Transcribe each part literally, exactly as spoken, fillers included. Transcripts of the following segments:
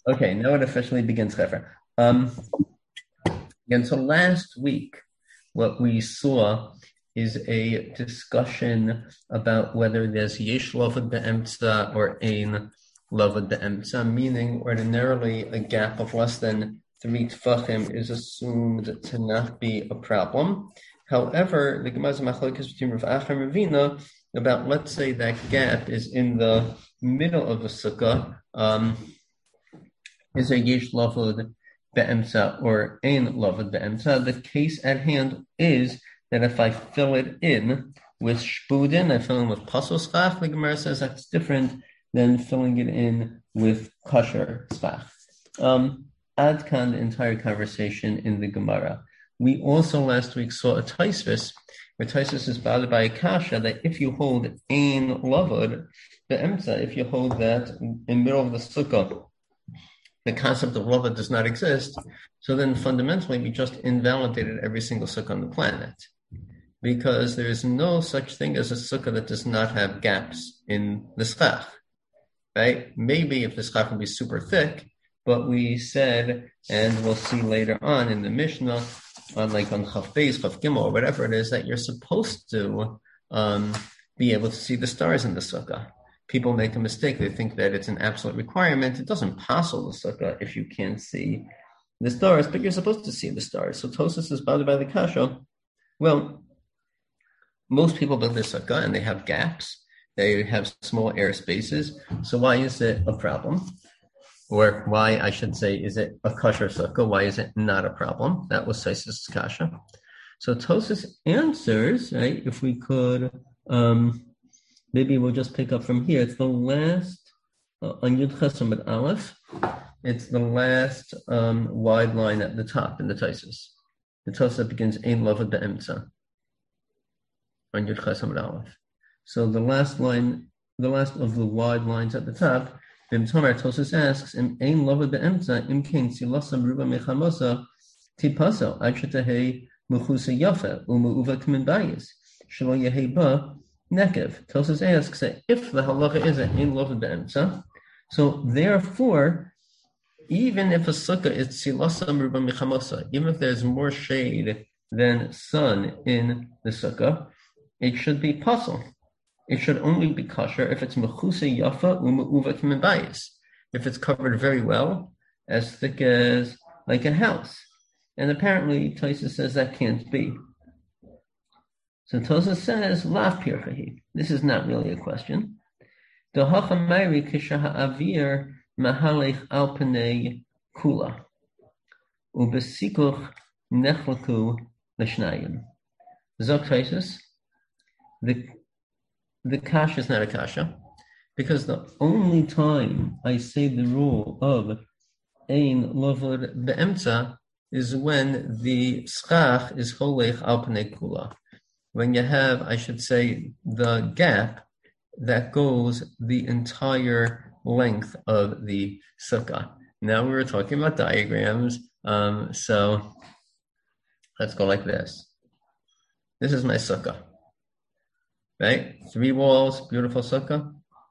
Okay, now it officially begins, Hefer. Um, and so last week, what we saw is a discussion about whether there's yesh lavud be'emtza or ein lavud be'emtza, meaning ordinarily a gap of less than three tefachim is assumed to not be a problem. However, the Gemara's machlokes between Rav Acha and Ravina about, let's say, that gap is in the middle of the sukkah. Um, is there yesh lavud be'emtza or ein lavud be'emtza? The case at hand is that if I fill it in with shpudin, I fill in with pasul schach, the Gemara says that's different than filling it in with kosher schach. Um, Ad kan, the entire conversation in the Gemara. We also last week saw a Taisvis, where Taisvis is bothered by a kasha that if you hold ein lavud be'emtza, if you hold that in the middle of the sukkah, the concept of lavud does not exist, so then fundamentally we just invalidated every single sukkah on the planet. Because there is no such thing as a sukkah that does not have gaps in the schach, right? Maybe if the schach would be super thick, but we said, and we'll see later on in the Mishnah, on like on Chaf Beis, Chaf Gimel, or whatever it is, that you're supposed to um, be able to see the stars in the sukkah. People make a mistake. They think that it's an absolute requirement. It doesn't passel the sukkah if you can't see the stars, but you're supposed to see the stars. So Tosas is bothered by the kasha. Well, most people build their sukkah and they have gaps. They have small air spaces. So why is it a problem? Or why, I should say, is it a kosher sukkah? Why is it not a problem? That was Saisis kasha. So Tosas answers, right, if we could, um, maybe we'll just pick up from here. It's the last, uh, on Yud Chesamad Aleph, it's the last um, wide line at the top in the Tosas. The Tosas begins, Ein lavud be'emtza. On Yud Chesamad Aleph. So the last line, the last of the wide lines at the top, Bim Tomer Tosas asks, Im ein lavud be'emtza, im kein silasam ruba mechamosa, tipaso, adshatahe mechusa yafa, umu'uva k'min bayis, shelo yehe ba, nekev. Tosas asks that if the halacha is an ein lavud be'emtza, so therefore, even if a sukkah is silasam ruba mechamosa, even if there's more shade than sun in the sukkah, it should be pasul. It should only be kosher if it's mechusa yafa u'me'uva k'min bayis. If it's covered very well, as thick as like a house. And apparently, Tosas says that can't be. So Tosas says, Lav pirchahi. This is not really a question. Dohacha mayri kishaha avir mahalech al pnei kula. Ubesikuch nechlaku l'shnayim. Zok Tosas, the the kasha is not a kasha, because the only time I say the rule of ein lavud be'emtza is when the schach is holech al pnei kula. When you have, I should say, the gap that goes the entire length of the sukkah. Now we were talking about diagrams, um, so let's go like this. This is my sukkah, right? Three walls, beautiful sukkah.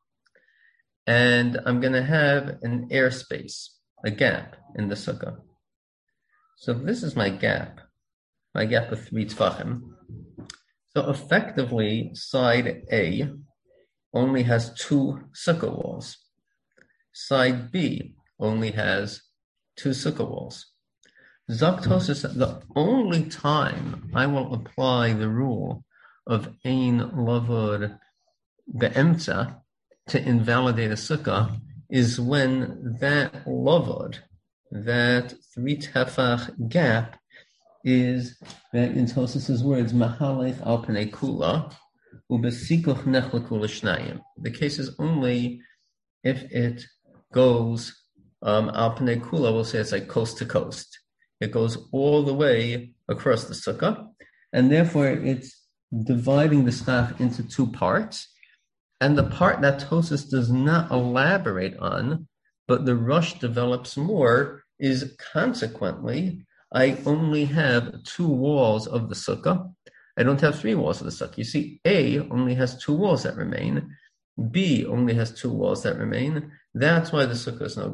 And I'm going to have an airspace, a gap in the sukkah. So this is my gap, my gap of three tefachim. So effectively, side A only has two sukkah walls. Side B only has two sukkah walls. Zok Tosas, the only time I will apply the rule of ein lavud be'emtza to invalidate a sukkah is when that lavud, that three tefach gap, is that in Tosas's words, mahalech al pnei kula, ubesikuch nechlaku l'shnayim. The case is only if it goes um, al pnei kula, we'll say it's like coast to coast. It goes all the way across the sukkah, and therefore it's dividing the schach into two parts. And the part that Tosas does not elaborate on, but the Rush develops more, is consequently, I only have two walls of the sukkah. I don't have three walls of the sukkah. You see, A only has two walls that remain. B only has two walls that remain. That's why the sukkah is no good.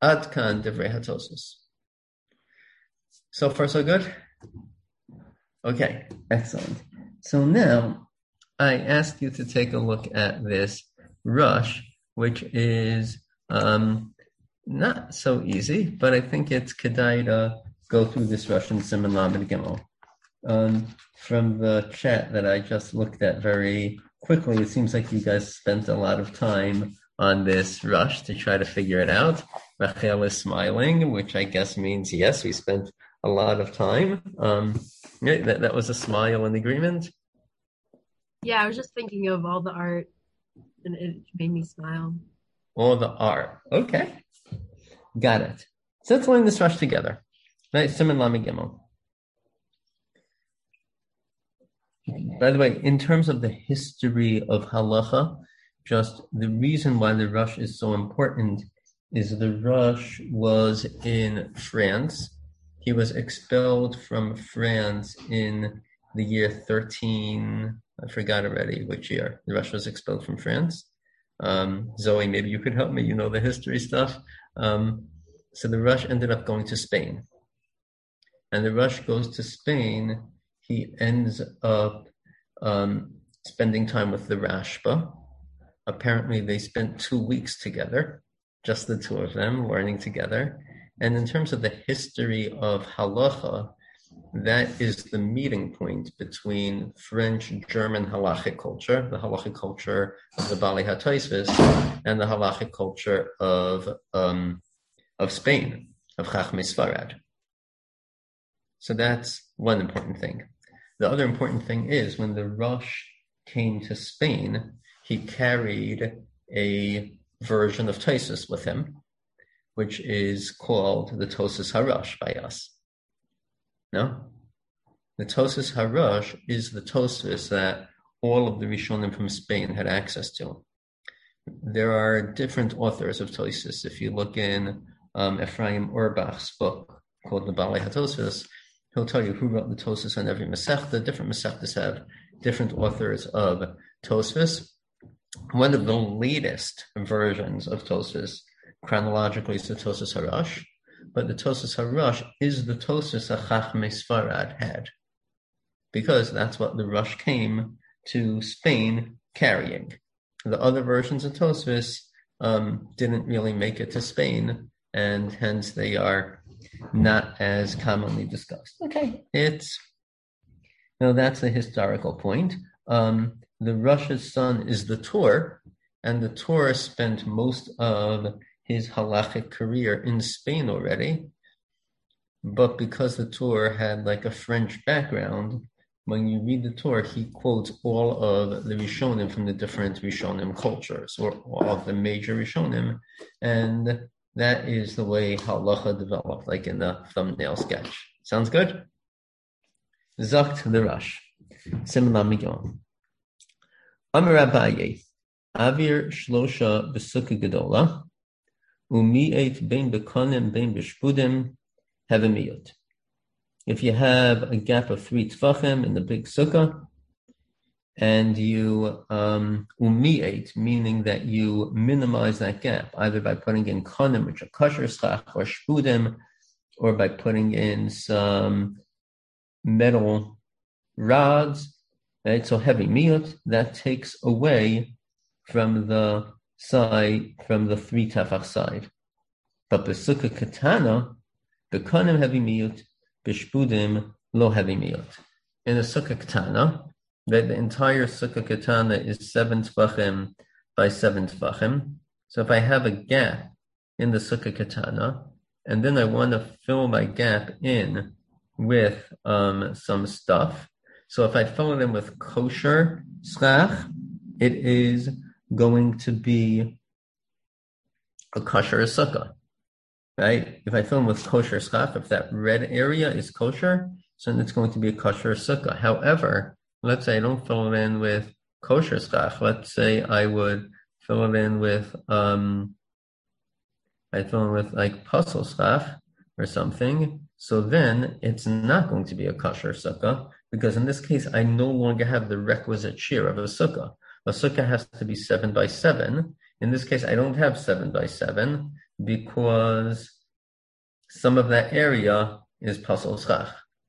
Ad kan divrei HaTosfos. So far, so good? Okay, excellent. So now I ask you to take a look at this rush, which is um, not so easy, but I think it's kedai to go through this rush in Siman Lamed Gimel. Um, from the chat that I just looked at very quickly, it seems like you guys spent a lot of time on this rush to try to figure it out. Rachel is smiling, which I guess means yes, we spent a lot of time. Um, yeah, that, that was a smile in agreement. Yeah, I was just thinking of all the art, and it made me smile. All the art. Okay. Got it. So let's learn this rush together. Right, Siman Lamed Gimel. By the way, in terms of the history of halacha, just the reason why the rush is so important is the rush was in France. He was expelled from France in the year thirteen. I forgot already which year the rush was expelled from France. Um, Zoe, maybe you could help me. You know the history stuff. Um, so the rush ended up going to Spain. And the rush goes to Spain. He ends up um, spending time with the Rashba. Apparently, they spent two weeks together, just the two of them, learning together. And in terms of the history of halacha, that is the meeting point between French-German halachic culture, the halachic culture of the Bali HaTosfos, and the halachic culture of um, of Spain, of Chachmei Sfarad. So that's one important thing. The other important thing is when the Rosh came to Spain, he carried a version of Tosfos with him, which is called the Tosfos HaRosh by us. No? The Tosfos HaRosh is the Tosfos that all of the Rishonim from Spain had access to. There are different authors of Tosfos. If you look in um, Ephraim Urbach's book called the Bali HaTosfos, he'll tell you who wrote the Tosfos on every Masechta. Different Masechtas have different authors of Tosfos. One of the latest versions of Tosfos, chronologically, is the Tosfos HaRosh, but the Tosfos HaRosh is the Tosfos that Chachmei Sfarad had, because that's what the Rosh came to Spain carrying. The other versions of Tosfos um, didn't really make it to Spain, and hence they are not as commonly discussed. Okay, it's, you know, that's the historical point. Um, the Rosh's son is the Tur, and the Tur spent most of his halachic career in Spain already, but because the Tur had like a French background, when you read the Torah, he quotes all of the Rishonim from the different Rishonim cultures, or all of the major Rishonim, and that is the way halacha developed, like in the thumbnail sketch. Sounds good? Zakt the Rosh. Siman Lamed Gimel. Amar Abaye, Avir Shlosha B'Sukkah Gedola, Umi'et Bein Bekonim Bein B'Shpudim Hevemiyot. If you have a gap of three tefachim in the big sukkah, and you um, umi'et, meaning that you minimize that gap, either by putting in konim, which are kosher schach, or shpudim, or by putting in some metal rods, right? So heavy miyot, that takes away from the side, from the three tefach side. But the sukkah katana, the konim heavy miyot, bishpudim lo heavy miyot. In a sukkah katana, that the entire sukkah katana is seven tefachim by seven tefachim. So if I have a gap in the sukkah katana, and then I want to fill my gap in with um, some stuff. So if I fill it in with kosher schach, it is going to be a kosher sukkah. Right? If I fill in with kosher schach, if that red area is kosher, so then it's going to be a kosher sukkah. However, let's say I don't fill it in with kosher schach. Let's say I would fill it in with, um, I fill in with like pasel schach or something. So then it's not going to be a kosher sukkah, because in this case, I no longer have the requisite shear of a sukkah. A sukkah has to be seven by seven. In this case, I don't have seven by seven. because some of that area is pasol schach.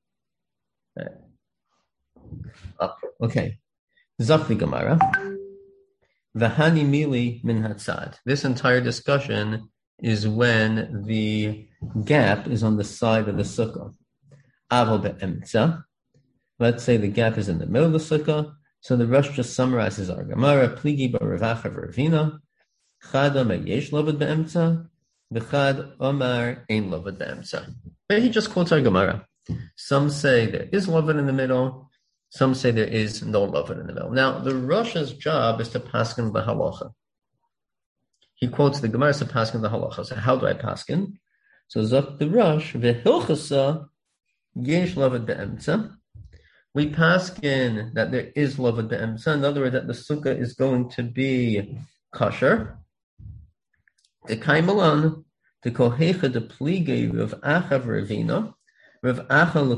Okay. Zafli Gemara. V'hani mili min hatzad. This entire discussion is when the gap is on the side of the sukkah. Aval be'emtza. Let's say the gap is in the middle of the sukkah. So the Rosh just summarizes our Gemara. Pligi b'revacha v'ravina. Chad omar yesh lovad be'emtza. V'chad omar ein lovad be'emtza. But he just quotes our Gemara. Some say there is lovad in the middle. Some say there is no lovad in the middle. Now, the Rosh's job is to paskin the halacha. He quotes the Gemara to paskin the halacha. So how do I paskin? So zok the Rosh v'hilchasa yesh lovad be'emtza. We paskin that there is lovad be'emtza. In other words, that the sukkah is going to be kosher. The kaimalan the kohecha de plige of achav ravina. Whenever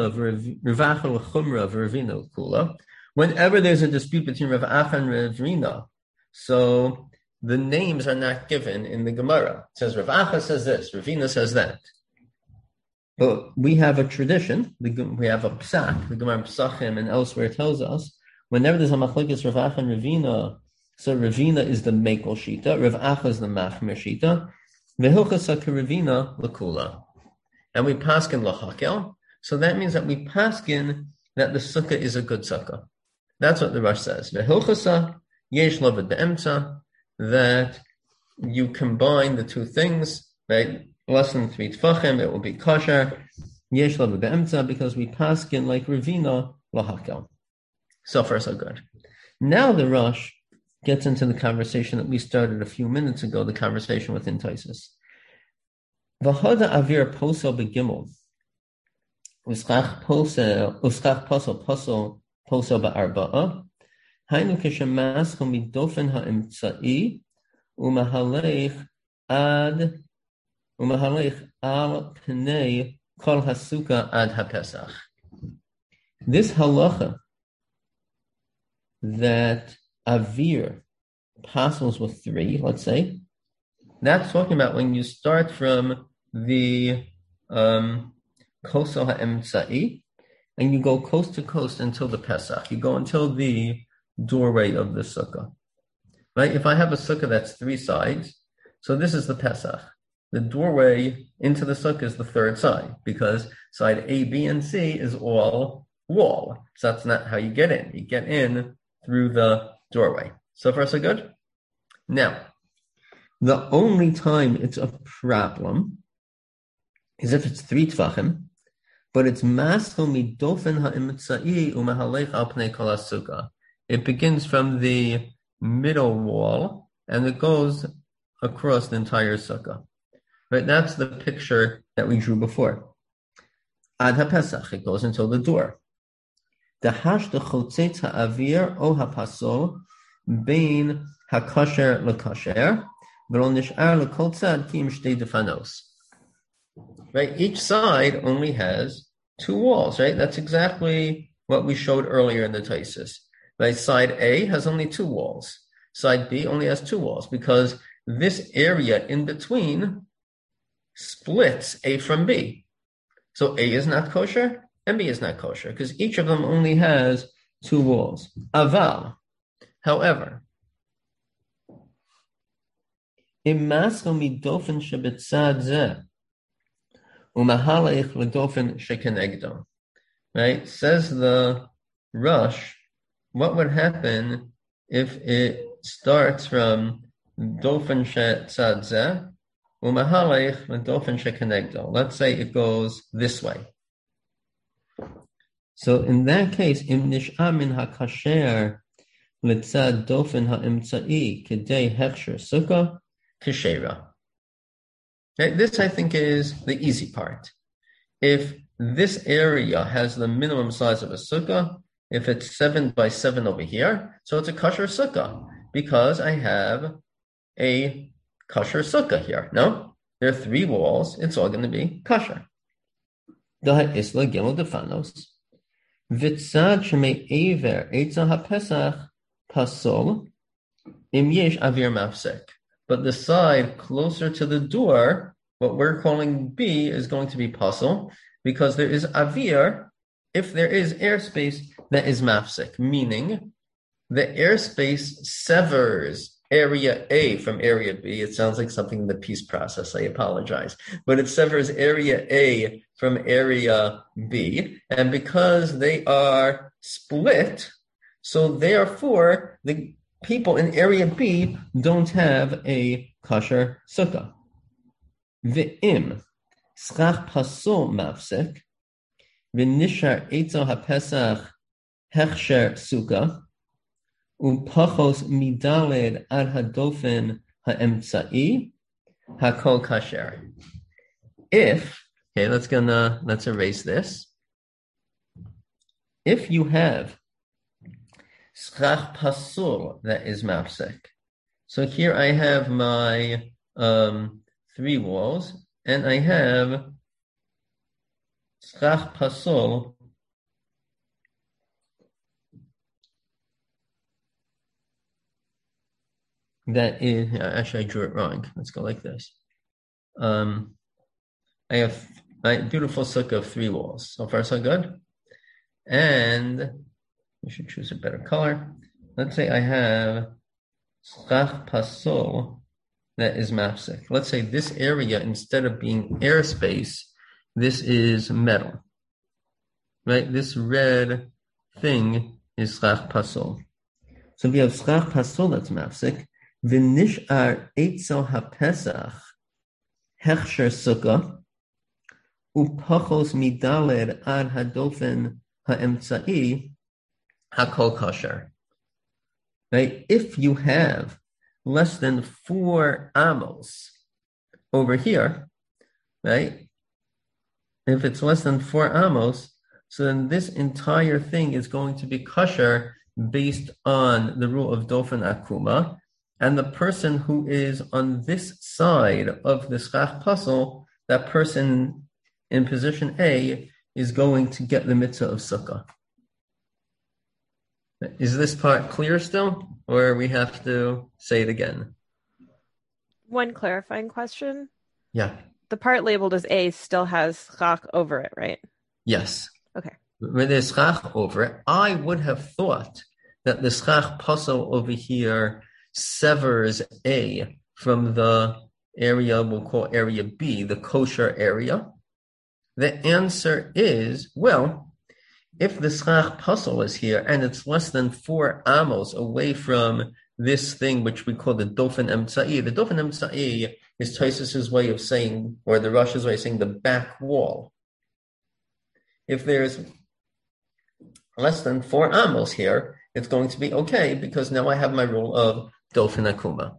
there's a dispute between Rav Acha and Rav Rina, so the names are not given in the Gemara. It says Rav Acha says this, Rav Rina says that. But we have a tradition, we have a psak, the Gemara Psachim and elsewhere tells us, whenever there's a machlokes Rav Acha and Rav Rina, so Rav Rina is the Mekel Shita, Rav Acha is the Machmir Shita, Vehilchasa Ravina Lakula. And we paskin lahakel, so that means that we paskin that the sukkah is a good sukkah. That's what the Rosh says. Vehilchasa yesh lovad be'emtza, that you combine the two things, right? Less than three tefachim, it will be kosher. Yesh lovad be'emtza, because we paskin like Ravina lahakel. So far, so good. Now the Rosh gets into the conversation that we started a few minutes ago, the conversation with Tosfos. V'hoda avir posel begimel, uskach posel, uskach posel posel posel ba'arba'a. Hainu kishemas midofen ha'imtzai umahalech ad umahalech al pnei kol hasuka ad hapesach. This halacha that avir passes with three, let's say. That's talking about when you start from the um, Kosel HaEmtza'i and you go coast to coast until the Pesach. You go until the doorway of the sukkah. Right? If I have a sukkah that's three sides, so this is the Pesach. The doorway into the sukkah is the third side because side A, B, and C is all wall. So that's not how you get in. You get in through the doorway. So far, so good? Now, the only time it's a problem is if it's three tvachim, but it's maschel midofen ha'imtzai umahalech al pnei kol hasukkah. It begins from the middle wall and it goes across the entire sukkah. Right? That's the picture that we drew before. Ad ha'pesach, it goes until the door. The hash the chotzetz ha'avir o ha'pasol bein ha'kosher l'kosher. Right, each side only has two walls, right? That's exactly what we showed earlier in the Tosfos. Right, side A has only two walls. Side B only has two walls because this area in between splits A from B. So A is not kosher and B is not kosher because each of them only has two walls. Aval, however, right, says the Rosh, what would happen if it starts from dofen shetzad zeh umahalech dofen shekenegdo? Let's say it goes this way. So in that case, im nish'a min hakasher litzad dofen ha'imtzai kedei hechsher sukkah keshera. Okay, this I think is the easy part. If this area has the minimum size of a sukkah, if it's seven by seven over here, so it's a kosher sukkah because I have a kosher sukkah here. No, there are three walls. It's all going to be kosher. Isla gimel defanos. Vitzad shemei ever eitzah hapesach pasol im yesh avir mafsek. but the side closer to the door, what we're calling B, is going to be pasul because there is avir. If there is airspace, that is mafsik, meaning the airspace severs area A from area B. It sounds like something in the peace process. I apologize. But it severs area A from area B. And because they are split, so therefore the people in area B don't have a kosher sukkah. Ve'im schach pasul mafsik v'nishar eitzel hapesach hechsher sukkah upachos midaled ad hadofen haemtzai hakol kasher. If okay, let's gonna let's erase this. If you have schach pasul that is mafsek, so here I have my um, three walls, and I have schach pasul that is, actually I drew it wrong. Let's go like this. Um, I have my beautiful sukkah of three walls. So far so good. And we should choose a better color. Let's say I have schach pasul that is mafsek. Let's say this area, instead of being airspace, this is metal. Right? This red thing is schach pasul. So we have schach pasul that's mafsek. V'nishar eitzel hapesach hechsher sukkah upachos midaled ad hadofen haemtzai hakol kosher. Right? If you have less than four amos over here, right? If it's less than four amos, so then this entire thing is going to be kosher based on the rule of dofen akuma. And the person who is on this side of the schach pasul, that person in position A is going to get the mitzvah of sukkah. Is this part clear still, or we have to say it again? One clarifying question. Yeah. The part labeled as A still has schach over it, right? Yes. Okay. When there's schach over it, I would have thought that the schach pasul over here severs A from the area we'll call area B, the kosher area. The answer is, well, if the schach pasul is here and it's less than four amos away from this thing which we call the dofen emtzai, the dofen emtzai is Tosfos's way of saying, or the Rosh's way of saying, the back wall. If there's less than four amos here, it's going to be okay because now I have my rule of dofen akuma.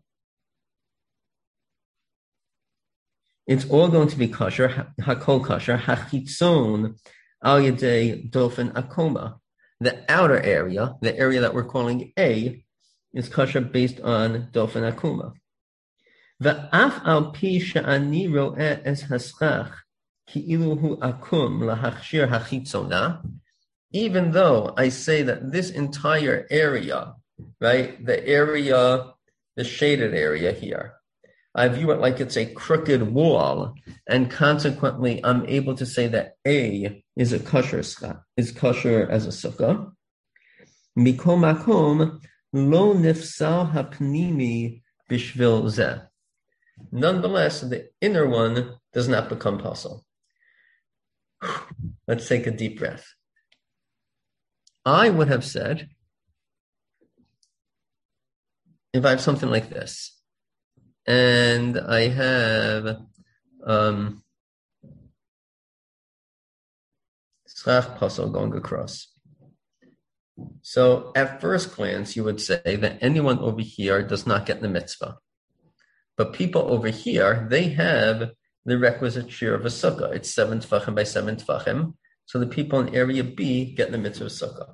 It's all going to be kosher, hakol kosher, hachitzon al yedei dofen akuma. The outer area, the area that we're calling A, is kosher based on dofen akuma. Va'af al pi she'ani ro'eh es haschach ki'ilu hu akum lahachshir hachitzona. Even though I say that this entire area, right, the area, the shaded area here, I view it like it's a crooked wall, and consequently, I'm able to say that A is a kosher is kosher as a sukkah. Mikom makom lo nifsal hapnimi bishvil zeh. Nonetheless, the inner one does not become pasul. Let's take a deep breath. I would have said, if I have something like this, and I have um, schach pasul going across. So at first glance, you would say that anyone over here does not get the mitzvah. But people over here, they have the requisite share of a sukkah. It's seven tefachim by seven tefachim. So the people in area B get the mitzvah of sukkah.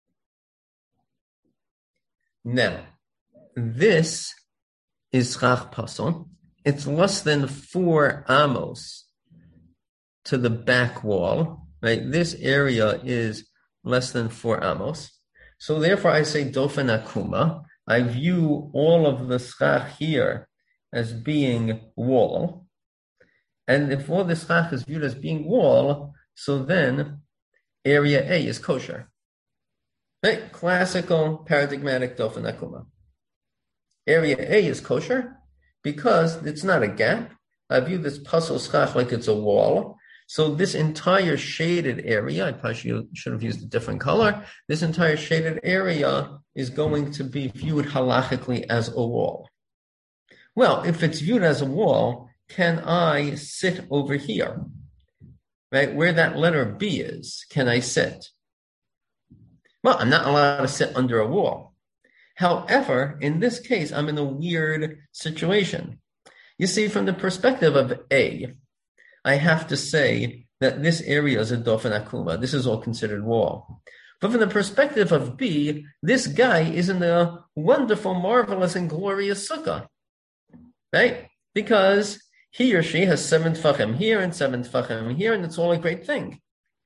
Now, this is schach pasul. It's less than four amos to the back wall, right? This area is less than four amos. So therefore I say dofen akuma. I view all of the schach here as being wall, and if all this schach is viewed as being wall, so then area A is kosher. Right? Classical paradigmatic dofen akuma. Area A is kosher because it's not a gap. I view this pasul schach like it's a wall. So this entire shaded area, I probably should have used a different color. This entire shaded area is going to be viewed halachically as a wall. Well, if it's viewed as a wall, can I sit over here? Right? Where that letter B is, can I sit? Well, I'm not allowed to sit under a wall. However, in this case, I'm in a weird situation. You see, from the perspective of A, I have to say that this area is a dofen akuma. This is all considered wall. But from the perspective of B, this guy is in a wonderful, marvelous, and glorious sukkah. Right? Because he or she has seven tfachim here and seven tfachim here, and it's all a great thing.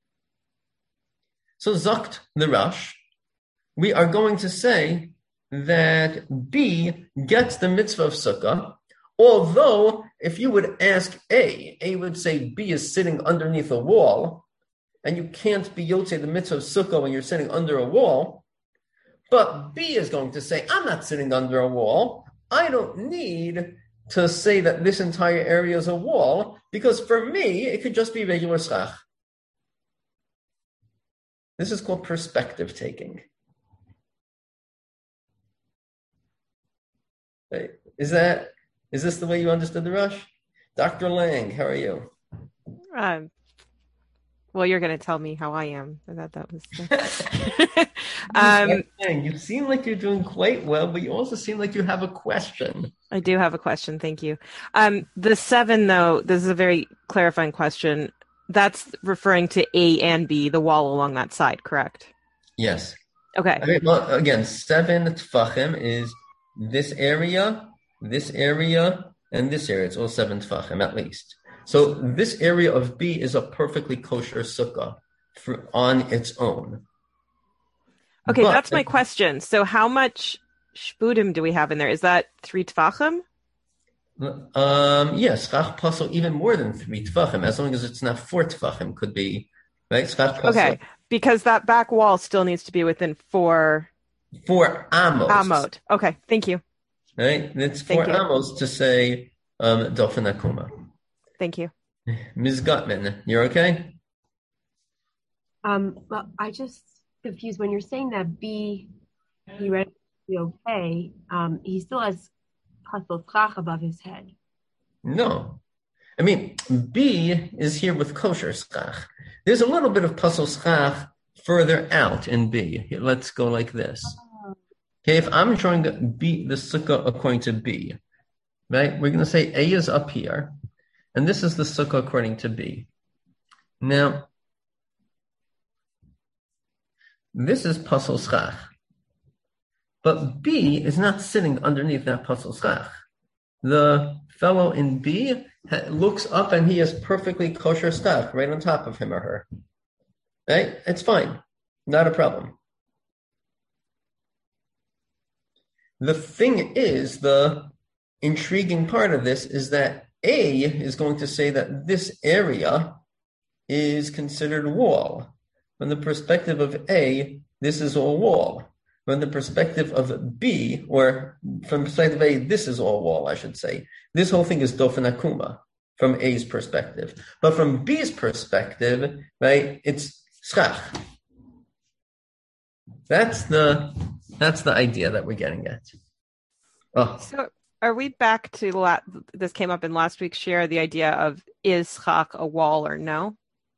So Zakt the Rosh, we are going to say that B gets the mitzvah of sukkah, although if you would ask A, A would say B is sitting underneath a wall, and you can't be yotzei the mitzvah of sukkah when you're sitting under a wall, but B is going to say, I'm not sitting under a wall, I don't need to say that this entire area is a wall, because for me, it could just be regular schach. This is called perspective taking. Is that, is this the way you understood the Rosh? Doctor Lang, how are you? Um, well, you're going to tell me how I am. I thought that was... um, you seem like you're doing quite well, but you also seem like you have a question. I do have a question. Thank you. Um, the seven, though, this is a very clarifying question. That's referring to A and B, the wall along that side, correct? Yes. Okay. I mean, well, again, seven tfachim is this area, this area, and this area. It's all seven tfachim at least. So this area of B is a perfectly kosher sukkah for, on its own. Okay, but, that's my question. So how much shpudim do we have in there? Is that three tfachim? Um, yes, schach pasul even more than three tfachim, as long as it's not four tfachim, could be, right? Schach pasul. Okay, because that back wall still needs to be within four... Four amos. Amot. Okay, thank you. Right? It's four amos to say um, dofen akuma. Thank you. Miz Gutman, you're okay? Um, well, I just confused when you're saying that B, he read to be okay. Um, he still has pasul schach above his head. No, I mean B is here with kosher schach. There's a little bit of pasul schach further out in B. Here, let's go like this. Okay, if I'm trying to beat the sukkah according to B, right? We're going to say A is up here. And this is the sukkah according to B. Now, this is pasul schach. But B is not sitting underneath that pasul schach. The fellow in B ha- looks up and he has perfectly kosher schach right on top of him or her. Right? It's fine. Not a problem. The thing is, the intriguing part of this is that A is going to say that this area is considered wall. From the perspective of A, this is all wall. From the perspective of B, or from the perspective of A, this is all wall, I should say. This whole thing is dofen akuma from A's perspective. But from B's perspective, right, it's schach. That's the that's the idea that we're getting at. Oh. So are we back to, la- this came up in last week's share, the idea of is schach a wall or no?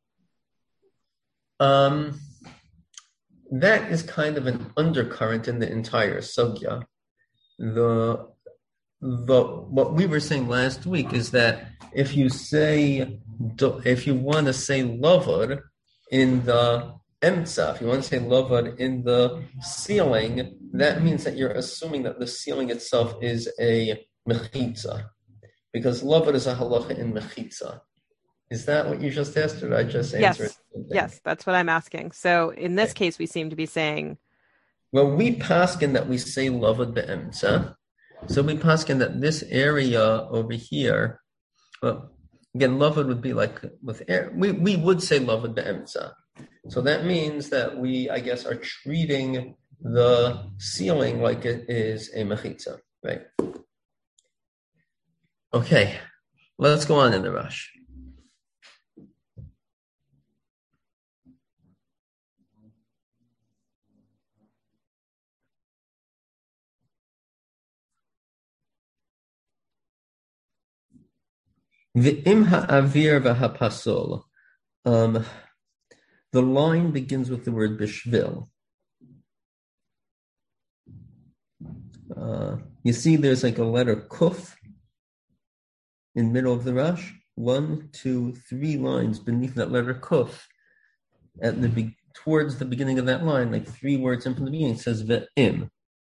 Um, that is kind of an undercurrent in the entire sugya. The, the, what we were saying last week is that if you say, if you want to say lavud in the emtza, if you want to say lavud in the ceiling, that means that you're assuming that the ceiling itself is a mechitza, because lavud is a halacha in mechitza. Is that what you just asked, or did I just answer yes. it? Yes, that's what I'm asking. So in this case, we seem to be saying... Well, we paskin that we say lavud be'emtza, So we paskin that this area over here, well, again, lavud would be like with air. We we would say lavud be'emtza. So that means that we, I guess, are treating the ceiling like it is a mechitza, right? Okay, let's go on in the rush. V'im ha'avir v'ha'pasol. Um, the line begins with the word bishvil. Uh, you see there's like a letter kuf in the middle of the rush. One, two, three lines beneath that letter kuf. At the be- towards the beginning of that line, like three words in from the beginning, it says ve'im.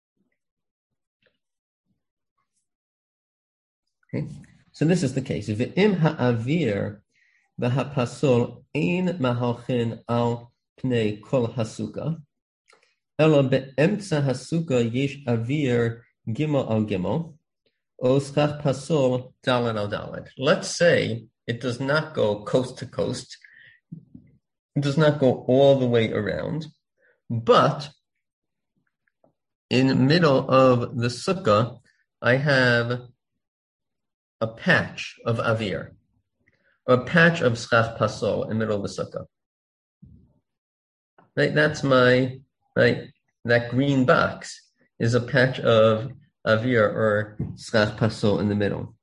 Okay, so this is the case. Ve'im ha'avir v'ha'pasol ein mahalchin al pnei kol hasuka. Ela be'emtza hasuka yesh avir gimel al gimel. O schach pasol daled al daled. Let's say it does not go coast to coast. It does not go all the way around, but in the middle of the sukkah, I have a patch of avir, a patch of schach pasol in the middle of the sukkah. Right, that's my, right, that green box is a patch of avir or schach pasol in the middle.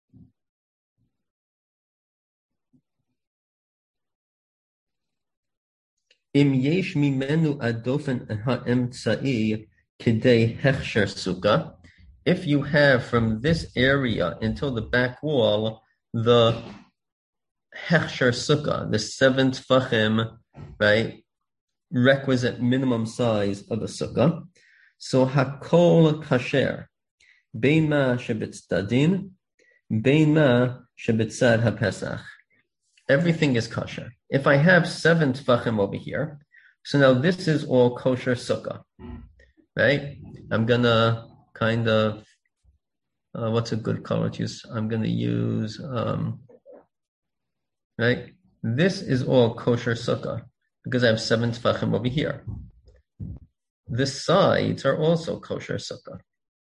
Im yesh mimenu adofen ha'emtzai kidei hechsher sukkah. If you have from this area until the back wall the hechsher sukkah, the seven tfachim, right, requisite minimum size of a sukkah, so hakol kasher, bein ma shebetzadin, bein ma shebetzad hapesach. Everything is kosher. If I have seven tfachim over here, so now this is all kosher sukkah, right? I'm gonna kind of, uh, what's a good color to use? I'm gonna use, um, right? This is all kosher sukkah because I have seven tfachim over here. The sides are also kosher sukkah.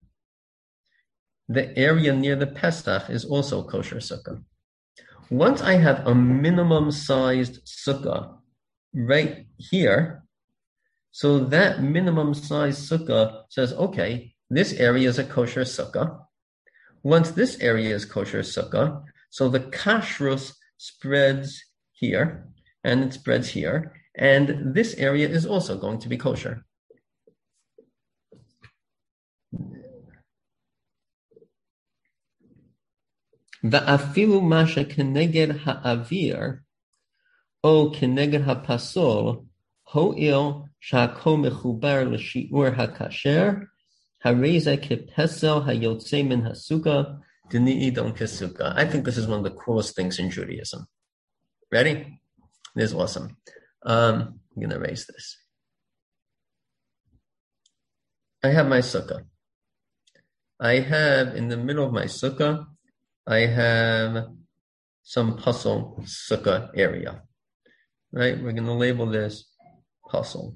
The area near the Pesach is also kosher sukkah. Once I have a minimum sized sukkah right here, so that minimum sized sukkah says, okay, this area is a kosher sukkah. Once this area is kosher sukkah, so the kashrus spreads here, and it spreads here, and this area is also going to be kosher. Va'afilu masha keneged ha'avir o keneged ha'pasol ho'il sha'ko mechubar l'shi'ur ha'kasher hareza kepesel ha'yotze min ha'sukkah deni'idon kesukkah. I think this is one of the coolest things in Judaism. Ready? This is awesome. Um, I'm going to erase this. I have my sukkah. I have in the middle of my sukkah, I have some puzzle sukkah area, right? We're going to label this puzzle.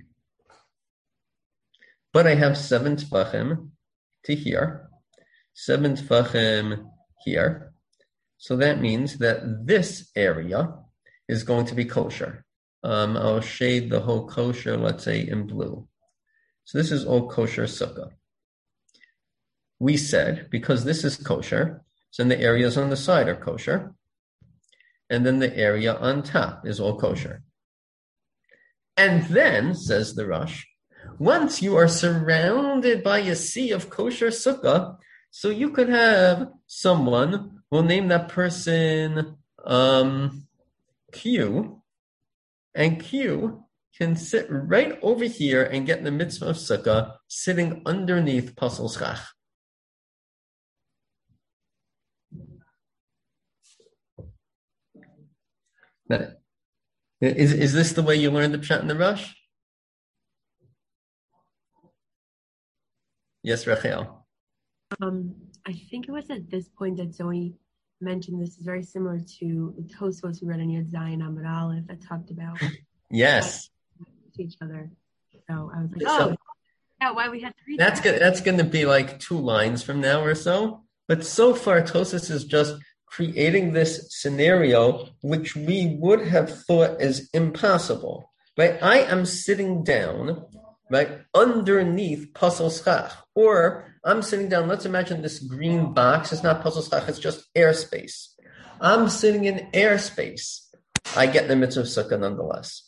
But I have seven tfachim to here, seven tfachim here. So that means that this area is going to be kosher. Um, I'll shade the whole kosher, let's say in blue. So this is all kosher sukkah. We said, because this is kosher, so then the areas on the side are kosher, and then the area on top is all kosher. And then, says the Rosh, once you are surrounded by a sea of kosher sukkah, so you could have someone, we'll name that person um, Q, and Q can sit right over here and get the mitzvah of sukkah sitting underneath pasol schach. Is, is this the way you learned the pshat in the Rush? Yes, Rachel. Um, I think it was at this point that Zoe mentioned this is very similar to the Tosfos we read in Yud Zayin Amud Aleph that talked about Yes. to each other. So I was like, So oh, yeah, why we had to read that's that. good. That's going to be like two lines from now or so. But so far, Tosfos is just creating this scenario which we would have thought is impossible. Right? I am sitting down, right, underneath Pasol Schach, or I'm sitting down. Let's imagine this green box. It's not Pasol Schach. It's just airspace. I'm sitting in airspace. I get the mitzvah of sukkah nonetheless.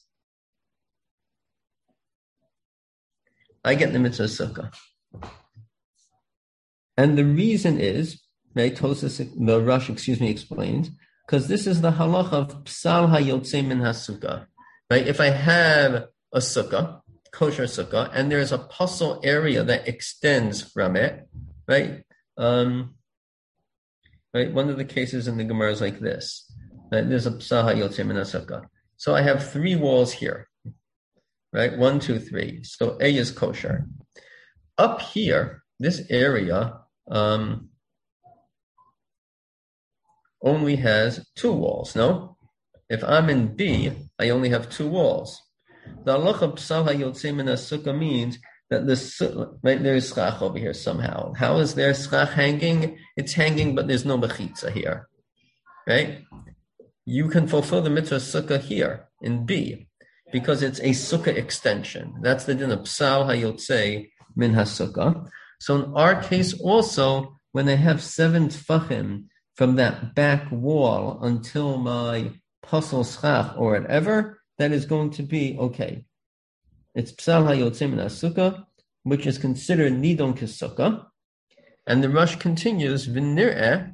I get the mitzvah of sukkah. And the reason is, right, Tosfos, the Rush, excuse me, explains, because this is the halacha of psal hayotzei min hasukah. Right? If I have a sukkah, kosher sukkah, and there's a pasol area that extends from it, right? Um, right. One of the cases in the Gemara is like this. Right? There's a psal hayotzei min hasukah. So I have three walls here. Right? One, two, three. So A is kosher. Up here, this area um, only has two walls, no? If I'm in B, I only have two walls. The halacha psal hayotzei min hasukah means that the right there's schach over here somehow. How is there schach hanging? It's hanging, but there's no mechitza here, right? You can fulfill the mitzvah sukkah here in B because it's a sukkah extension. That's the din of psal hayotzei min hasukah. So in our case also, when I have seven tfachim from that back wall until my pasol schach or whatever, that is going to be okay. It's psal hayotzei min hasukah, which is considered nidon kesukah. And the Rush continues, v'nir'eh,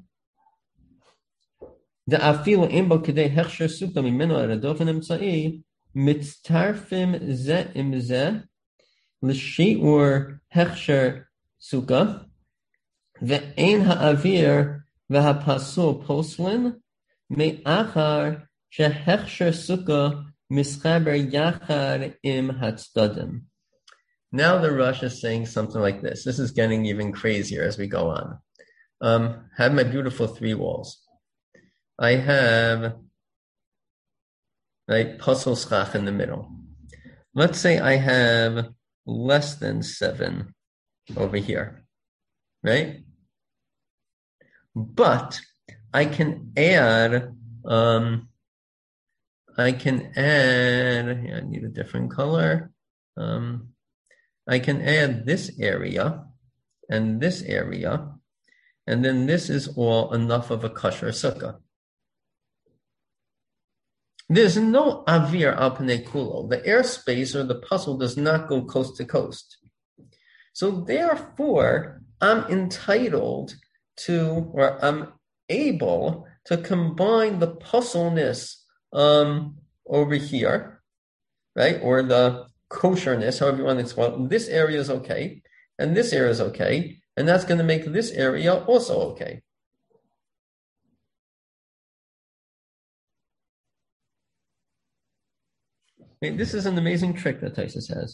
the afilu imbo kedei hechsher sukkah mimeno eradofen emtzai, mitztarfim ze im ze, l'shi'ur hechsher sukkah, ve'ein ha'avir v'ha'pasul poslin, me'achar shehechsher sukkah mischaber yachar im hatzdadim. Now the Rush is saying something like this. This is getting even crazier as we go on. Um, have my beautiful three walls. I have right pasol schach in the middle. Let's say I have less than seven over here, right? But I can add. Um, I can add. Yeah, I need a different color. Um, I can add this area and this area, and then this is all enough of a kosher sukkah. There's no avir al pnei kulo. The airspace or the puzzle does not go coast to coast. So therefore, I'm entitled to, or I'm able to combine the puzzleness um, over here, right, or the kosherness, however you want to call it. This area is okay, and this area is okay, and that's going to make this area also okay. I mean, this is an amazing trick that Tosfos has.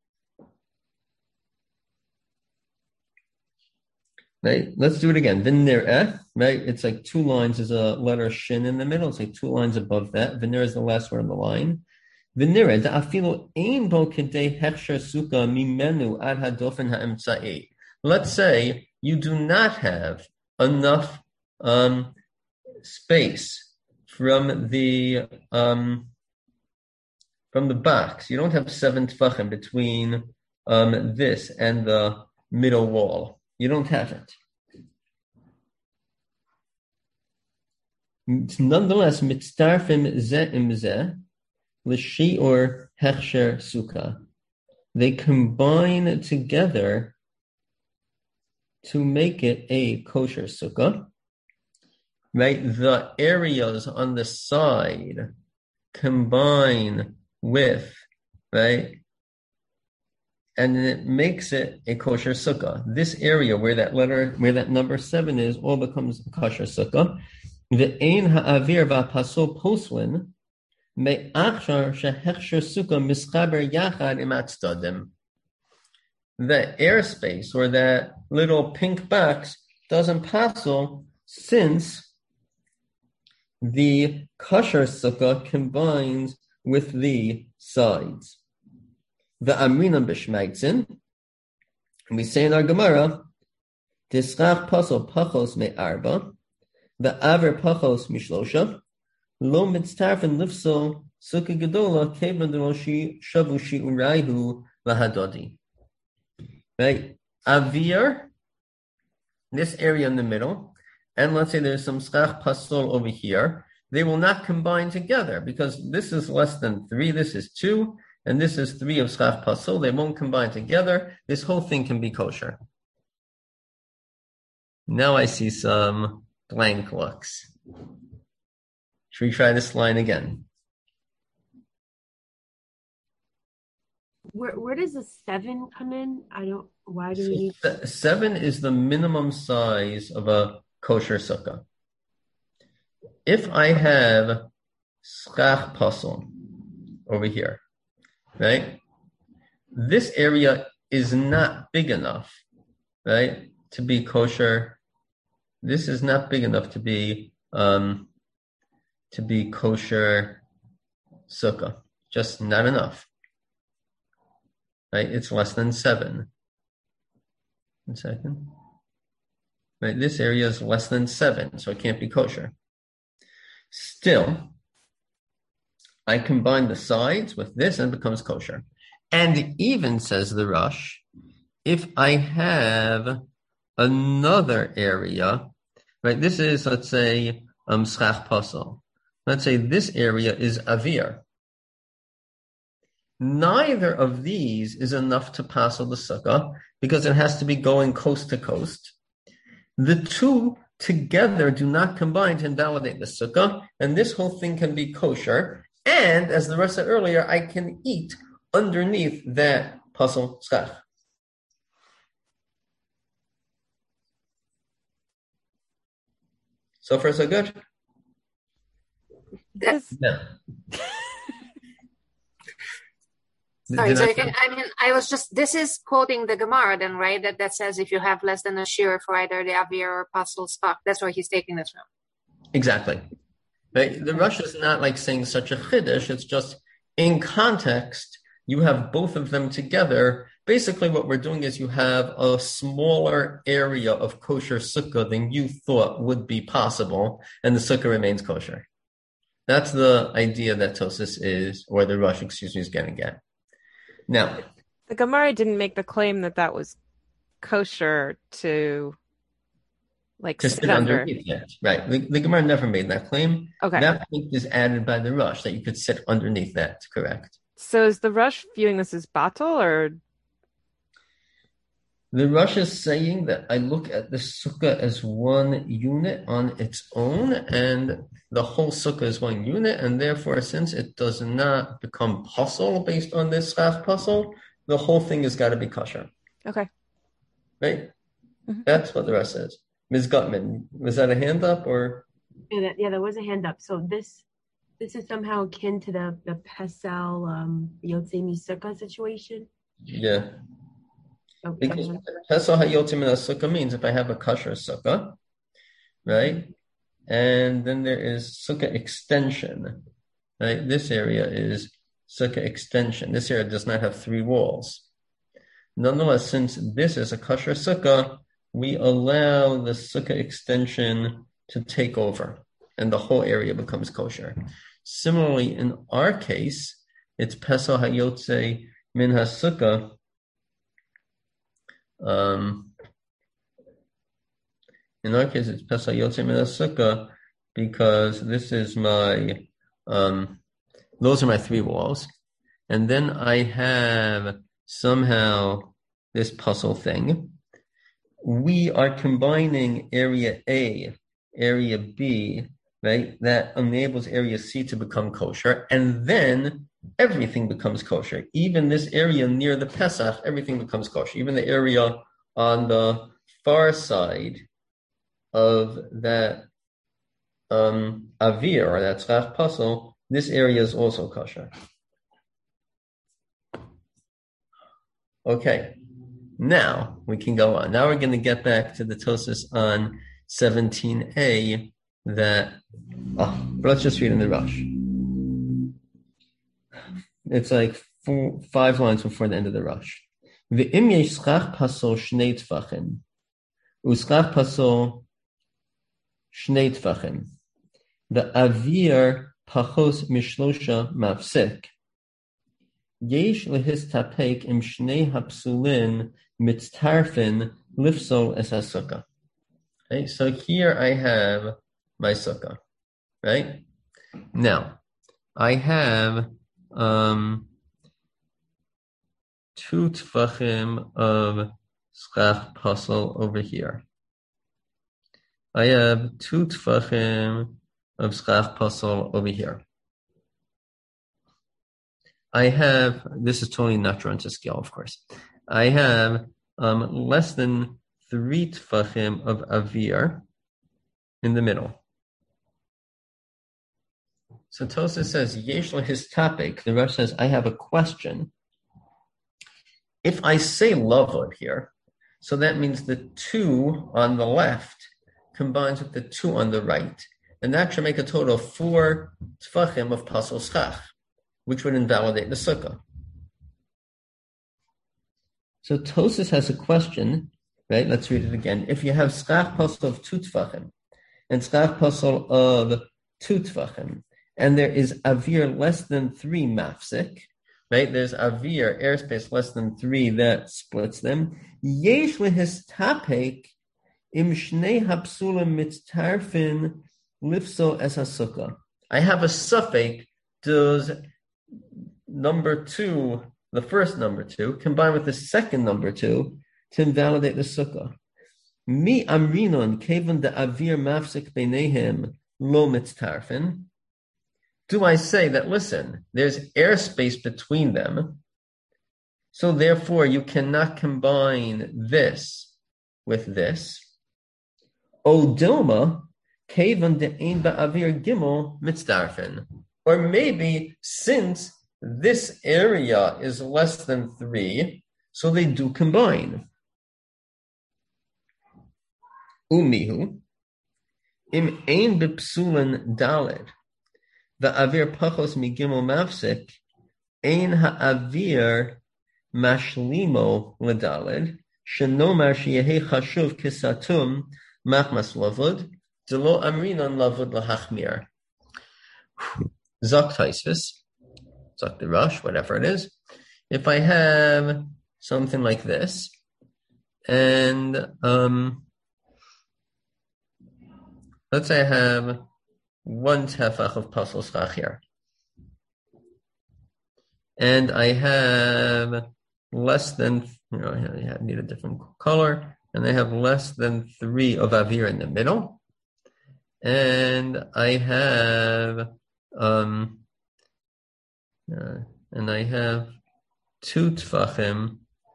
Right? Let's do it again. V'nir'eh, right? It's like two lines. There's a letter shin in the middle. It's like two lines above that. V'nir'eh is the last word on the line. V'nir'eh, da'afilu ein bo kedei hechsher sukkah mimenu ad hadofen ha'emtzai. Let's say you do not have enough um, space from the um, from the box. You don't have seven tfachim between um, this and the middle wall. You don't have it. Nonetheless, mitztarfim ze im ze l'shi'ur hechsher sukkah. They combine together to make it a kosher sukkah. Right? The areas on the side combine with, right? And it makes it a kosher sukkah. This area where that letter, where that number seven is, all becomes a kosher sukkah. Ve'ein ha'avir va'pasol poslin me'achar shehechsher sukkah mischaber yachad im hatzdadim. that airspace or that little pink box doesn't passel since the kosher sukkah combines with the sides. The amrinam b'shmaitzin, we say in our Gemara, Tischach pasol pachos me'arba, the aver pachos mishlosha, lo mitztarfen lifso sukkah gedola kevan demoshi shavushi uraihu lahadodi. Right? Avir, this area in the middle, and let's say there's some schach pasol over here, they will not combine together because this is less than three, this is two, and this is three of schach pasol. They won't combine together. This whole thing can be kosher. Now I see some blank looks. Should we try this line again? Where where does the seven come in? I don't. Why do we need so, seven? Is the minimum size of a kosher sukkah. If I have schach pasol over here, right? This area is not big enough, right, to be kosher. This is not big enough to be um, to be kosher sukkah. Just not enough. Right? It's less than seven. One second. Right? This area is less than seven, so it can't be kosher. Still, I combine the sides with this and it becomes kosher. And even, says the Rosh, if I have another area, right? This is, let's say, um, schach pasol. Let's say this area is avir. Neither of these is enough to pasel the sukkah because it has to be going coast to coast. The two together do not combine to invalidate the sukkah, and this whole thing can be kosher. And as the Rosh said earlier, I can eat underneath that pasel schach. So far, so good? That's, No. sorry, so can, I mean, I was just, this is quoting the Gemara then, right? That that says if you have less than a shear for either the avir or pasel schach, that's where he's taking this from. Exactly. Right? The Rosh is not like saying such a chiddush. It's just in context, you have both of them together. Basically, what we're doing is you have a smaller area of kosher sukkah than you thought would be possible, and the sukkah remains kosher. That's the idea that Tosas is, or the Rosh, excuse me, is getting at. Now, the Gemara didn't make the claim that that was kosher to, like, to sit, sit under. underneath it. Right. The, the Gemara never made that claim. Okay. That point is added by the Rosh, that you could sit underneath that, correct? So is the Rosh viewing this as batal, or? The Rosh is saying that I look at the sukkah as one unit on its own, and the whole sukkah is one unit, and therefore, since it does not become pasel based on this schach pasel, the whole thing has got to be kosher. Okay. Right? Mm-hmm. That's what the Rosh says. Miz Gutman, was that a hand up or? Yeah, that, yeah, there was a hand up. So this this is somehow akin to the the Pesel um, Yotzei Sukkah situation. Yeah. Okay. Because Pesel Hayotzei Min Sukkah means if I have a kosher sukkah, right? And then there is sukkah extension, right? This area is sukkah extension. This area does not have three walls. Nonetheless, since this is a kosher sukkah, we allow the sukkah extension to take over, and the whole area becomes kosher. Similarly, in our case, it's Pesel Hayotzei Min HaSukkah. Um, in our case, it's Pesel Hayotzei Min HaSukkah because this is my, um, those are my three walls. And then I have somehow this puzzle thing. We are combining area A, area B, right? That enables area C to become kosher. And then everything becomes kosher. Even this area near the Pesach, everything becomes kosher. Even the area on the far side of that um, avir, or that schach pasel, this area is also kosher. Okay. Now we can go on. Now we're going to get back to the Tosas on seventeen A that, oh, let's just read in the rush. It's like four, five lines before the end of the rush. V'im yesh schach pasol shnei tfachim, u'schach pasol shnei tfachim, v'avir pachos mishlosha mafsek, yesh lehistapek im shnei hapsulin mitztarfin lifsol es hasukah. Okay, so here I have my sukkah, right? Now, I have um, two tfachim of schach pasol over here. I have two tfachim of schach pasol over here. I have, this is totally not drawn to scale, of course. I have um, less than three tfachim of avir in the middle. So Tosa says, yesh his topic. The Rosh says, I have a question. If I say lavod here, so that means the two on the left combines with the two on the right. And that should make a total of four tfachim of pasol schach, which would invalidate the sukkah. So Tosas has a question, right? Let's read it again. If you have schach pasol of two tfachim and schach pasol of two tfachim, and there is avir less than three mafsik, right? There's avir, airspace less than three that splits them. Yesh lehistapek im shnei hapsulim mitztarfin lifso es hasukah. I have a suffix, does number two, the first number two, combined with the second number two to invalidate the sukkah. Mi amrinon kevan de avir mafsik beinehem lo mitztarfin. Do I say that, listen, there's airspace between them, so therefore you cannot combine this with this? O Dilma, kevan de ein ba'avir gimel mitzdarfen. Or maybe since this area is less than three, so they do combine. Umihu, im ein bipsulan daled. Va'avir pachos migimel mafsik, ein ha'avir mashlimo ledaled, shenomar sheyehe chashuv kisatum machmas lavud, delo amrinon lavud lahachmir. Zok Taisvis, Zok the Rush, whatever it is. If I have something like this, and um, let's say I have one tefach of pasol schach here, and I have less than, you know, I need a different color, and I have less than three of avir in the middle, and I have um, uh, and I have two tfachim.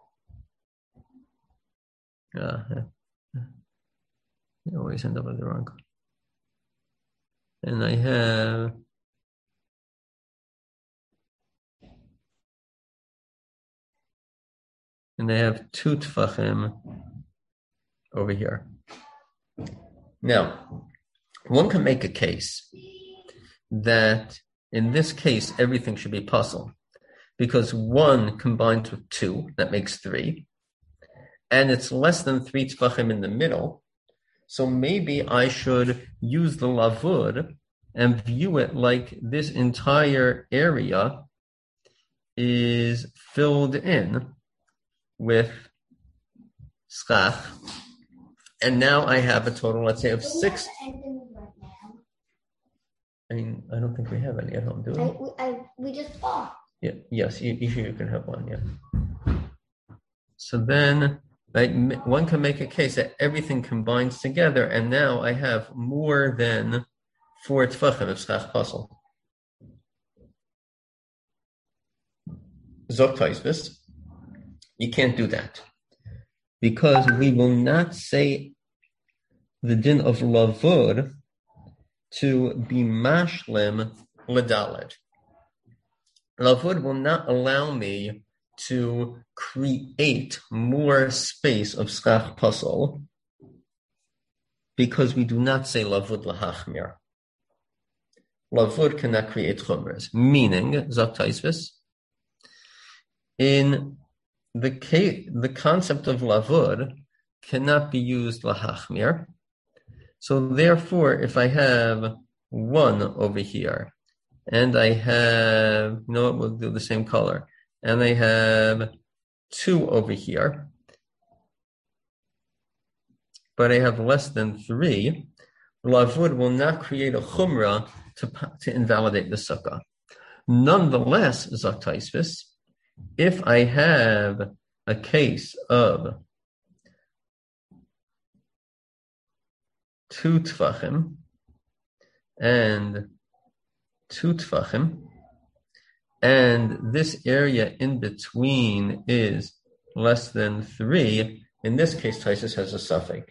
Uh, I always end up with the wrong. And I have and I have two tfachim over here. Now, one can make a case that in this case everything should be puzzle, because one combines with two, that makes three, and it's less than three tfachim in the middle. So maybe I should use the lavud and view it like this entire area is filled in with schach. And now I have a total, let's say, of six. I mean, I don't think we have any at home, do we? I, I, we just bought. Yeah, yes, you, you can have one, yeah. So then, right, one can make a case that everything combines together, and now I have more than four tfachim of schach pasol. Zok Taisvis, you can't do that, because we will not say the din of lavud to be mashlim ledaled. Lavud will not allow me to create more space of schach pasol because we do not say lavud lahachmir. Lavud cannot create chumras, meaning, Zok Taisvis, in the case, the concept of lavud cannot be used lahachmir. So therefore, if I have one over here, and I have, you know what, we'll do the same color, and I have two over here, but I have less than three, lavud will not create a chumrah to, to invalidate the sukkah. Nonetheless, Zok Taisvis, if I have a case of two tfachim and two tfachim, and this area in between is less than three, in this case, Taisus has a suffix.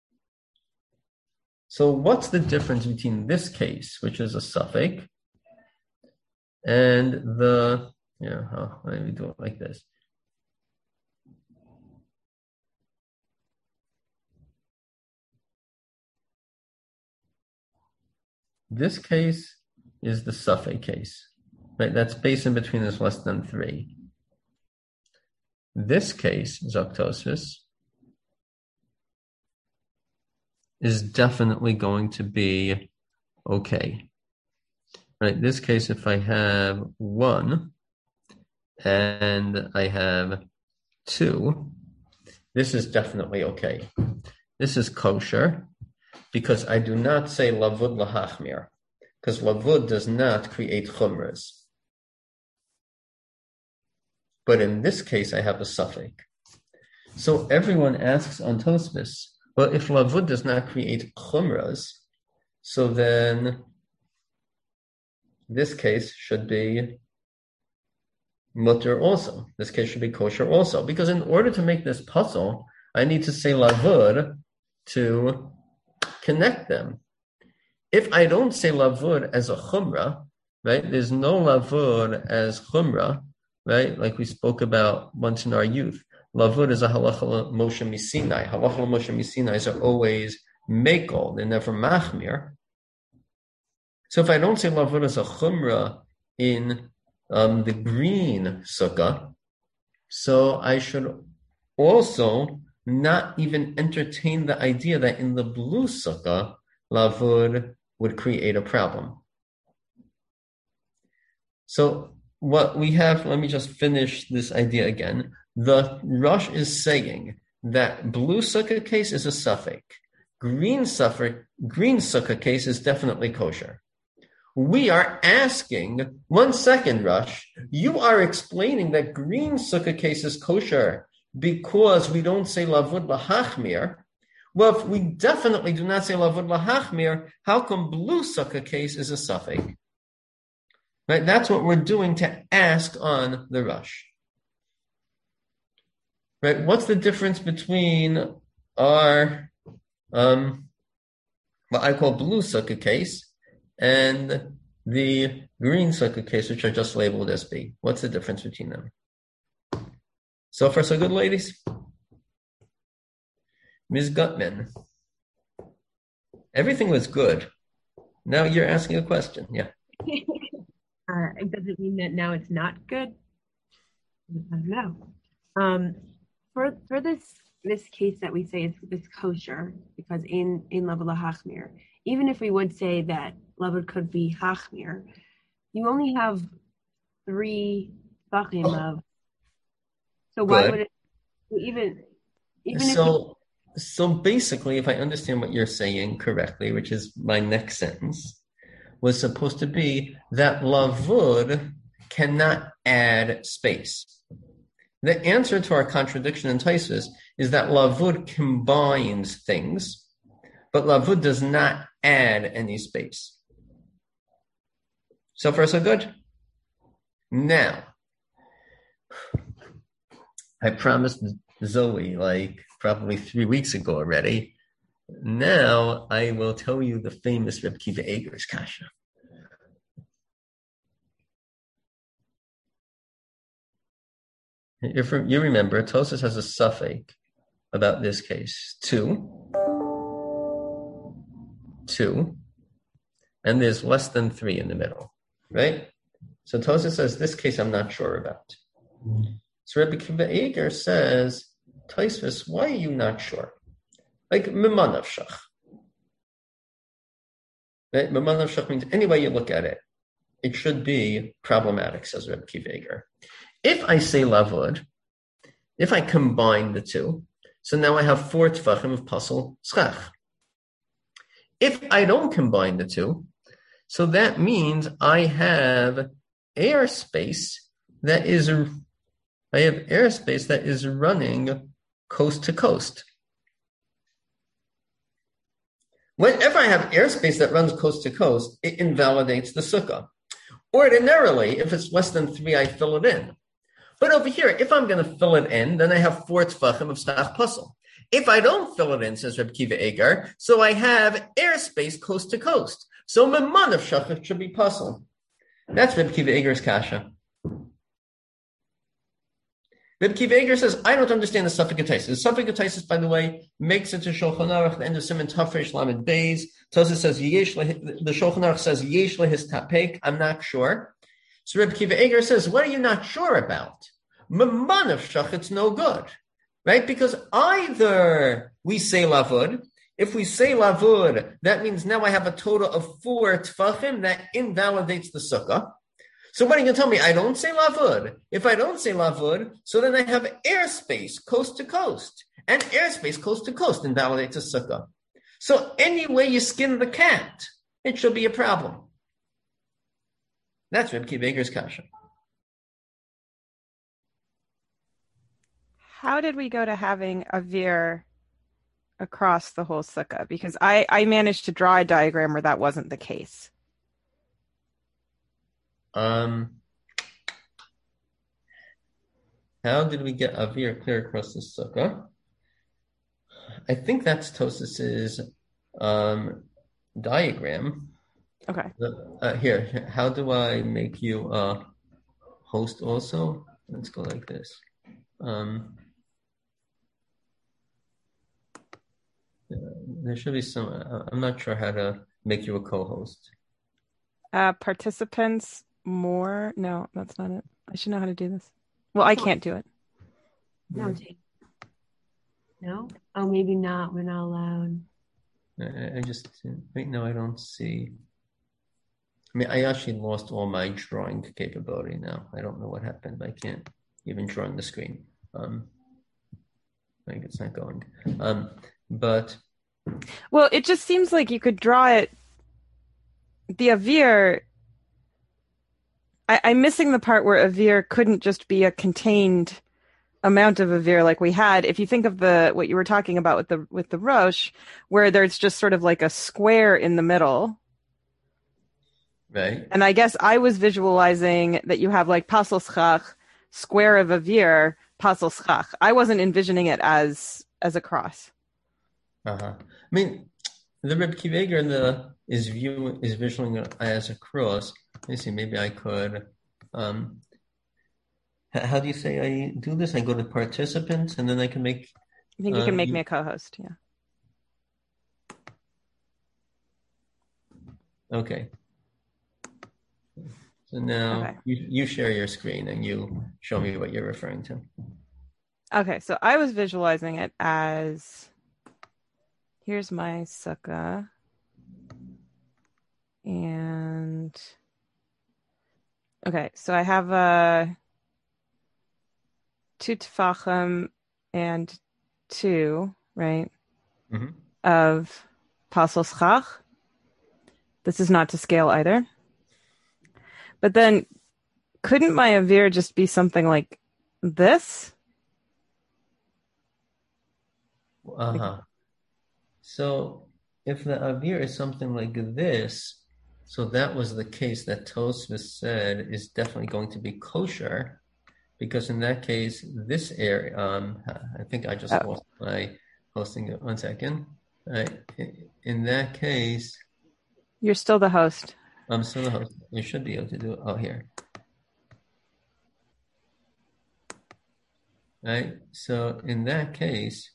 So what's the difference between this case, which is a suffix, and the, yeah, oh, let me do it like this. This case is the suffix case, right? That space in between is less than three. This case, Zok Tosfos, is definitely going to be okay. Right? This case, if I have one and I have two, this is definitely okay. This is kosher because I do not say lavud lahachmir, because lavud does not create chumras. But in this case, I have a suffix. So everyone asks on Tosfos, well, if lavud does not create chumras, so then this case should be mutter also. This case should be kosher also. Because in order to make this puzzle, I need to say lavud to connect them. If I don't say lavud as a chumrah, right, there's no lavud as chumrah, right, like we spoke about once in our youth. Lavud is a halacha Moshe Misinai. Halacha Moshe Misinai are always mekel, they're never machmir. So if I don't say lavud as a chumrah in um, the green sukkah, so I should also not even entertain the idea that in the blue sukkah, lavud would create a problem. So what we have, let me just finish this idea again. The Rosh is saying that blue sukkah case is a suffix. Green suffix, green sukkah case is definitely kosher. We are asking, one second, Rosh, you are explaining that green sukkah case is kosher because we don't say lavud lahachmir. Well, if we definitely do not say lavud lahachmir, how come blue sukkah case is a suffix? Right? That's what we're doing to ask on the Rosh. Right? What's the difference between our, um, what I call blue sukkah case and the green sukkah case, which are just labeled as B? What's the difference between them? So far, so good, ladies? Miz Gutman. Everything was good. Now you're asking a question. Yeah. Uh, it doesn't mean that now it's not good. I don't know. Um, for for this this case that we say is, is kosher because in in lavud lahachmir, even if we would say that lavud could be hachmir, you only have three tfachim of. So why good. would it even even so if you, so basically, if I understand what you're saying correctly, which is my next sentence, was supposed to be that lavud cannot add space. The answer to our contradiction in Tosfos is that lavud combines things, but lavud does not add any space. So far, so good? Now, I promised Zoe like probably three weeks ago already. Now I will tell you the famous Reb Kiva Eger's kasha. If you remember, Tosfos has a suffix about this case, two, two, and there's less than three in the middle, right? So Tosfos says, this case I'm not sure about. So Rabbi Akiva Eiger says, Tosfos, why are you not sure? Like, Mimanav Shach. Right? Mimanav Shach means any way you look at it, it should be problematic, says Rabbi Akiva Eiger. If I say lavud, if I combine the two, so now I have four tefachim of pasal schach. If I don't combine the two, so that means I have airspace that is I have airspace that is running coast to coast. Whenever I have airspace that runs coast to coast, it invalidates the sukkah. Ordinarily, if it's less than three, I fill it in. But over here, if I'm going to fill it in, then I have four tefachim of stach pasal. If I don't fill it in, says Rabbi Akiva Eiger, so I have airspace coast to coast. So memanav shach should be pasal. That's Rabbi Akiva Eiger's kasha. Rabbi Akiva Eiger says, I don't understand the suffix etisis. The suffix etisis, by the way, makes it to Shulchan Aruch, the end of Siman Tafresh Lamed Beis. Tosfos says, yesh le, the Shulchan Aruch says, yesh lehis tapek. I'm not sure. So Rabbi Akiva Eiger says, what are you not sure about? Memanav shach, it's no good. Right? Because either we say lavud, if we say lavud, that means now I have a total of four tefachim that invalidates the sukkah. So what are you going to tell me? I don't say lavud. If I don't say lavud, so then I have airspace coast to coast. And airspace coast to coast invalidates a sukkah. So any way you skin the cat, it should be a problem. That's Rabbi Akiva Eiger's kasha. How did we go to having a veer across the whole sukkah? Because I, I managed to draw a diagram where that wasn't the case. Um, how did we get a veer clear across the sukkah? I think that's Tosfos's um, diagram. Okay. Uh, here, how do I make you a host also? Let's go like this. Um, there should be some, uh, I'm not sure how to make you a co-host. Uh, participants more. No, that's not it. I should know how to do this. Well, I can't do it. No, Jake. No? Oh, maybe not. We're not allowed. I, I just, right now I don't see. I mean, I actually lost all my drawing capability now. I don't know what happened. I can't even draw on the screen. Um, I think it's not going. Um, but. Well, it just seems like you could draw it. The avir, I, I'm missing the part where avir couldn't just be a contained amount of avir like we had. If you think of the what you were talking about with the with the Rosh, where there's just sort of like a square in the middle. Right. And I guess I was visualizing that you have like pasal schach, square of avir, pasal schach. I wasn't envisioning it as as a cross. Uh-huh. I mean, the Rabbi Akiva Eiger in the is view is visualizing it as a cross. Let me see, maybe I could um how do you say I do this? I go to participants and then I can make I think you can um, make you, me a co-host, yeah. Okay. So now okay. you, you share your screen and you show me what you're referring to. Okay, so I was visualizing it as, here's my sukkah, and okay, so I have a two tefachim and two, right, mm-hmm. of pasal schach. This is not to scale either. But then, couldn't my avir just be something like this? Uh-huh. So if the avir is something like this, so that was the case that Tosfos said is definitely going to be kosher, because in that case, this area, um, I think I just oh. lost my hosting. One second. Right. In that case, you're still the host. I'm still the host. You should be able to do it. Oh, here. right? So in that case,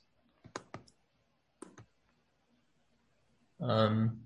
um,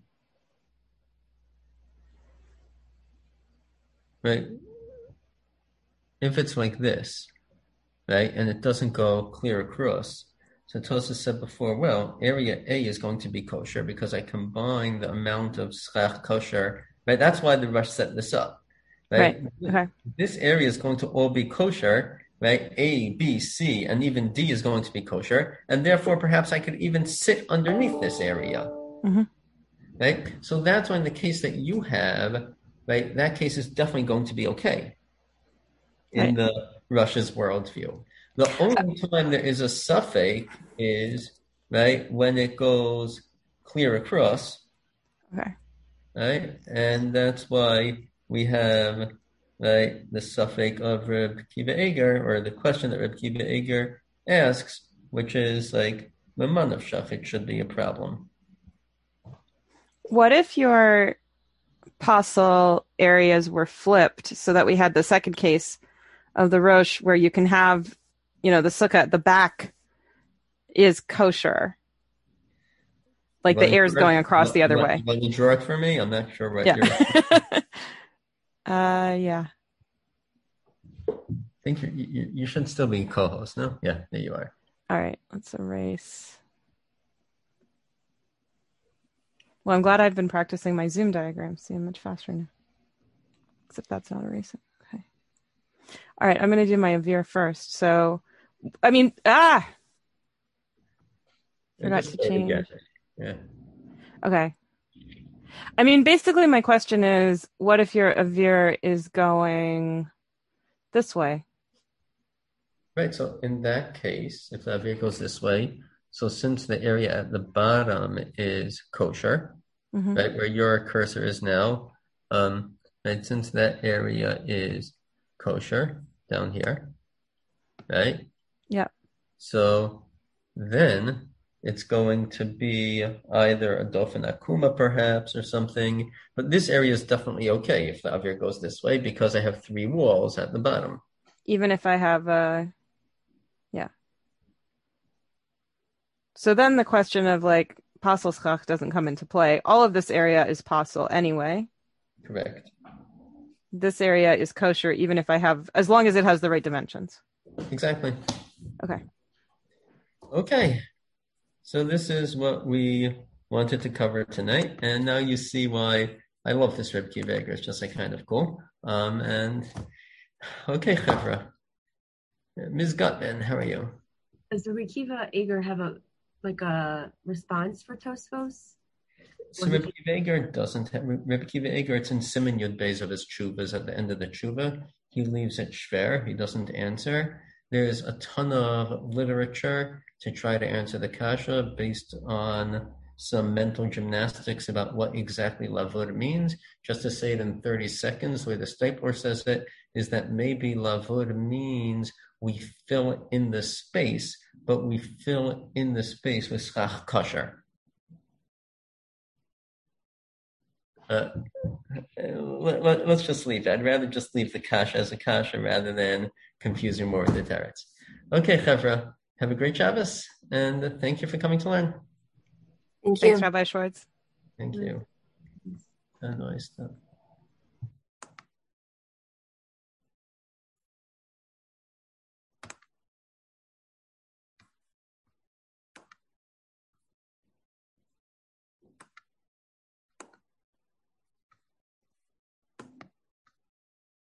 right, if it's like this, right, and it doesn't go clear across, so Tosfos said before, well, area A is going to be kosher because I combine the amount of schach kosher, right? That's why the Rush set this up, right? Right. Okay. This area is going to all be kosher, right? A, B, C, and even D is going to be kosher, and therefore perhaps I could even sit underneath this area, Mm-hmm. right? So that's why in the case that you have, right, that case is definitely going to be okay in Right. the Russia's worldview. The only time there is a suffix is, right, when it goes clear across, Okay. right? And that's why we have, right, the suffix of Reb Kiva Eger, or the question that Reb Kiva Eger asks, which is like, the Manavshach, it should be a problem. What if your possible areas were flipped so that we had the second case of the Rosh where you can have, you know, the sukkah at the back is kosher. Like the air is going across the other way. Will you draw it for me? I'm not sure what yeah. you're... uh, yeah. I think you, you, you should still be co-host, no? Yeah, there you are. All right, let's erase. Well, I'm glad I've been practicing my Zoom diagrams. See, I'm much faster now. Except that's not erasing. Okay. All right, I'm going to do my Avir first. So, I mean, ah! Forgot to change. Yeah. Okay. I mean, basically my question is, what if your Avir is going this way? Right, so in that case, if the Avir goes this way, so since the area at the bottom is kosher, mm-hmm. right, where your cursor is now, um, and since that area is kosher down here, right? Yeah. So then it's going to be either a Dofen Akuma perhaps or something, but this area is definitely okay if the Avir goes this way because I have three walls at the bottom. Even if I have a, yeah. So then the question of like Pasul Schach doesn't come into play. All of this area is Pasul anyway. Correct. This area is kosher even if I have, as long as it has the right dimensions. Exactly. Okay. Okay. So this is what we wanted to cover tonight. And now you see why I love this Reb Kiva Eger. It's just like kind of cool. Um, and okay, Chevra. Miz Gutman, how are you? Does the Reb Kiva Eger have a like a response for Tosfos? So Reb Kiva Eger doesn't have Reb Kiva Eger. It's in Siman Yud Beis of his tshuvas at the end of the tshuva. He leaves it shver. He doesn't answer. There's a ton of literature to try to answer the kasha based on some mental gymnastics about what exactly lavud means. Just to say it in thirty seconds, the way the Stipler says it, is that maybe lavud means we fill in the space, but we fill in the space with schach kosher. Uh, let, let, let's just leave it. I'd rather just leave the kasha as a kasha rather than confuse you more with the teretz. Okay, Chevra, have a great Shabbos, and thank you for coming to learn. Thank you. Thanks, Rabbi Schwartz. Thank you. Oh, nice stuff.